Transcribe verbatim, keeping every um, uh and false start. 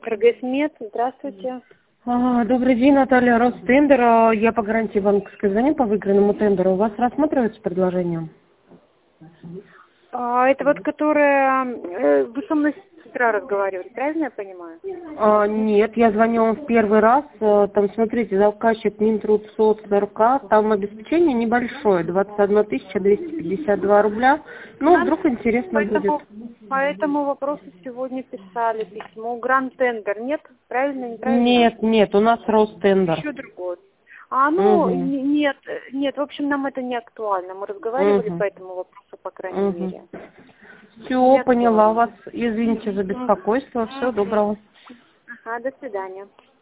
Прогрессмет, здравствуйте. А, Добрый день, Наталья, Ростендер. А, Я по гарантии банковской звоню по выигранному тендеру. У вас рассматривается предложение? А, это вот, которая... э, Вы со мной с утра разговаривали, правильно я понимаю? А, нет, я звоню вам в первый раз. А, Там, смотрите, заказчик Минтрудсоц РК. Там обеспечение небольшое, двадцать одна тысяча двести пятьдесят два рубля. Ну, Нам вдруг интересно по будет. этому, по этому вопросу сегодня писали письмо. Гранд Тендер, нет? Правильно, неправильно? Нет, нет, у нас Ростендер. Еще другой. А, ну, Угу. н- нет, нет, в общем, нам это не актуально. Мы разговаривали по Угу. этому вопросу, по крайней Угу. мере. Не Все, поняла актуально. вас. Извините за Мгм. беспокойство. Всего доброго. Ага, до свидания.